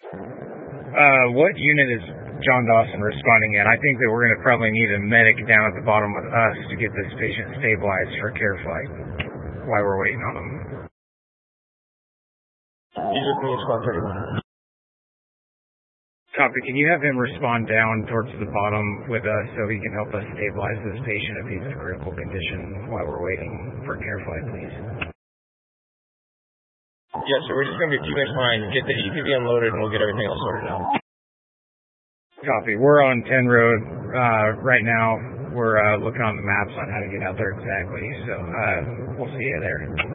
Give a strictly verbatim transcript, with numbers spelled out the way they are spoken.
Uh, what unit is John Dawson responding in? I think that we're going to probably need a medic down at the bottom with us to get this patient stabilized for care flight while we're waiting on him. These are Queen Squad thirty-one. Copy. Can you have him respond down towards the bottom with us so he can help us stabilize this patient if he's in a critical condition while we're waiting for care flight, please? Yes, sir. We're just going to be a few minutes behind. Get the E P V unloaded and we'll get everything else sorted out. Copy. We're on ten Road uh, right now. We're uh, looking on the maps on how to get out there exactly. So uh, we'll see you there.